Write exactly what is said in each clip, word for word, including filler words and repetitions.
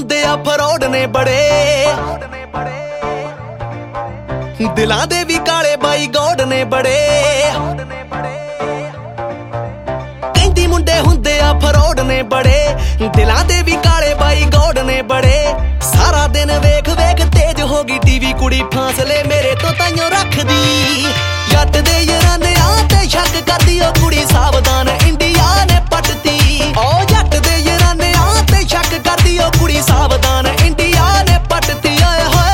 ਹੁੰਦੇ ਆ ਫਰੋਡ ਨੇ ਬੜੇ, ਦਿਲਾਂ ਦੇ ਵੀ ਕਾਲੇ ਬਾਈ ਗੋਡ ਨੇ ਬੜੇ। ਕਹਿੰਦੀ ਮੁੰਡੇ ਹੁੰਦੇ ਆ ਫਰੋਡ ਨੇ ਬੜੇ, ਦਿਲਾਂ ਦੇ ਵੀ ਕਾਲੇ ਬਾਈ ਗੋਡ ਨੇ ਬੜੇ। ਸਾਰਾ ਦਿਨ ਵੇਖ ਵੇਖ ਤੇਜ ਹੋ ਗਈ ਟੀਵੀ, ਕੁੜੀ ਫਾਸਲੇ ਮੇਰੇ ਤੋਂ ਤਾਈਓ ਰੱਖਦੀ। ਜੱਟ ਦੇ ਯਾਰਾਂ ਤੇ ਸ਼ੱਕ ਕਰਦੀ ਉਹ ਕੁੜੀ, ਸਾਵਧਾਨ ਇੰਡੀਆ ਨੇ ਪੱਟਤੀ। ਉਹ ਜੱਟ ਦੇ ਯਾਰਾਂ ਤੇ ਸ਼ੱਕ ਕਰਦੀ ਉਹ ਕੁੜੀ, ਸਾਵਧਾਨ ਇੰਡੀਆ ਨੇ ਪੱਟਤੀ। ਓਏ ਹੋਏ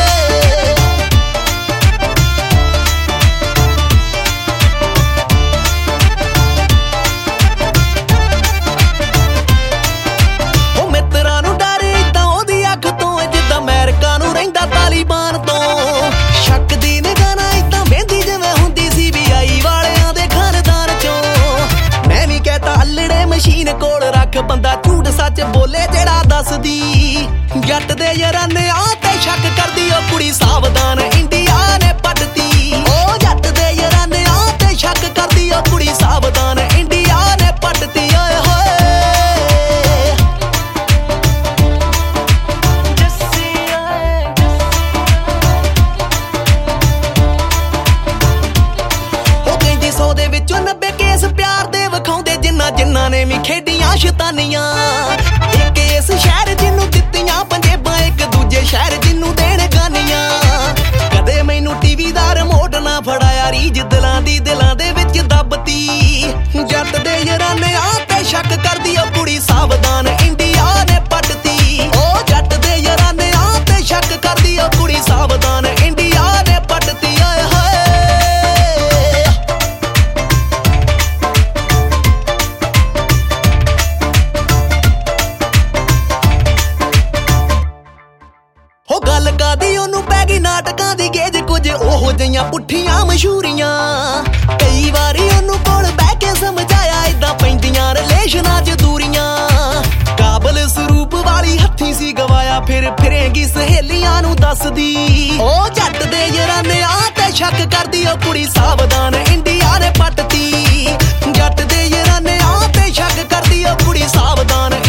ਉਹ ਮਿੱਤਰਾਂ ਨੂੰ ਡਰ ਏਦਾਂ ਉਹਦੀ ਅੱਖ ਤੋਂ, ਜਿੱਦਾਂ ਅਮਰੀਕਾ ਨੂੰ ਰਹਿੰਦਾ ਤਾਲੀਬਾਨ ਤੋਂ। ਸ਼ੱਕ ਦੀ ਨਿਗਾਹ ਨਾਲ ਏਦਾਂ ਵੇਂਦੀ ਜਿਵੇਂ ਹੁੰਦੀ ਸੀ ਬੀ ਆਈ ਵਾਲਿਆਂ ਦੇ ਖਾਨਦਾਨ ਚੋਂ। ਮੈਂ ਵੀ ਕਹਿਤਾ ਅਲੜੇ ਮਸ਼ੀਨ ਕੋਲ ਰੱਖ, ਬੰਦਾ ਝੂਠ ਸੱਚ ਬੋਲੇ ਜਿਹੜਾ ਦੱਸਦੀ। ਜੱਟ ਦੇ ਯਾਰਾਂ ਤੇ ਸ਼ੱਕ ਕਰਦੀ ਉਹ ਕੁੜੀ, ਸਾਵਧਾਨ ਇੰਡੀਆ ਨੇ ਪੱਟਤੀ। ਉਹ ਜੱਟ ਦੇ ਯਾਰਾਂ ਤੇ ਸ਼ੱਕ ਕਰਦੀ ਉਹ ਕੁੜੀ, ਸਾਵਧਾਨ ਇੰਡੀਆ ਨੇ ਪੱਟਤੀ। ਓਏ ਹੋਏ ਉਹ ਕਹਿੰਦੀ ਸੌ ਦੇ ਵਿੱਚੋਂ ਨੱਬੇ ਕੇਸ ਪਿਆਰ ਦੇ ਵਿਖਾਉਂਦੇ, ਜਿੰਨਾ ਜਿੰਨਾ ਨੇ ਵੀ ਖੇਡੀਆਂ ਸ਼ੈਤਾਨੀਆਂ। ਇੱਕ ਇਸ ਸ਼ਹਿਰ ਜਿਹਨੂੰ ਦਿੱਤੀਆਂ ਪੰਜੇਬਾਂ, ਇੱਕ ਦੂਜੇ ਸ਼ਹਿਰ ਜਿਹਨੂੰ ਦੇਣ ਗਾਨੀਆਂ। ਕਦੇ ਮੈਨੂੰ ਟੀਵੀ ਦਾ ਰਿਮੋਟ ਨਾ ਫੜਾਇਆ, ਰੀਝ ਦਿਲਾਂ ਦੀ ਦਿਲਾਂ ਦੇ ਵਿੱਚ ਦੱਬਤੀ। ਜੱਟ ਦੇ ਯਾਰਾਂ ਤੇ ਸ਼ੱਕ ਕਰਦੀ ਉਹ ਕੁੜੀ, ਸਾਵਧਾਨ ਇੰਡੀਆ ਨੇ ਪੱਟਤੀ। ਉਹ ਜੱਟ ਦੇ ਯਾਰਾਂ ਤੇ ਸ਼ੱਕ ਕਰਦੀ ਉਹ ਕੁੜੀ, ਸਾਵਧਾਨ ਇੰਡੀਆ ਨੇ ਪੱਟਤੀ। ਓਏ ਹੋਏ ਹੋ ਗੱਲ ਕਾਦੀ ਉਹਨੂੰ ਪੈ ਗਈ ਨਾਟਕਾਂ ਦੀ ਗੇਜ, ਕੁਝ ਉਹੋ ਜਿਹੀਆਂ ਪੁੱਠੀਆਂ ਮਸ਼ਹੂਰੀਆਂ। ਕਈ ਵਾਰੀ ਉਹਨੂੰ ਕੋਲ ਬਹਿ ਕੇ ਸਮਝਾਇਆ, ਏਦਾਂ ਪੈਂਦੀਆਂ ਰਿਲੇਸ਼ਨਾਂ ਚ ਦੂਰੀਆਂ। ਕਾਬਲ ਸਰੂਪ ਵਾਲੀ ਹੱਥੀ ਸੀ ਗਵਾਇਆ, ਫਿਰ ਫਿਰੇਂਗੀ ਸਹੇਲੀਆਂ ਨੂੰ ਦੱਸਦੀ। ਉਹ ਜੱਟ ਦੇ ਯਾਰਾਂ ਤੇ ਸ਼ੱਕ ਕਰਦੀ ਉਹ ਕੁੜੀ, ਸਾਵਧਾਨ ਇੰਡੀਆ ਨੇ ਪੱਟਤੀ। ਜੱਟ ਦੇ ਯਾਰਾਂ ਤੇ ਸ਼ੱਕ ਕਰਦੀ ਉਹ ਕੁੜੀ, ਸਾਵਧਾਨ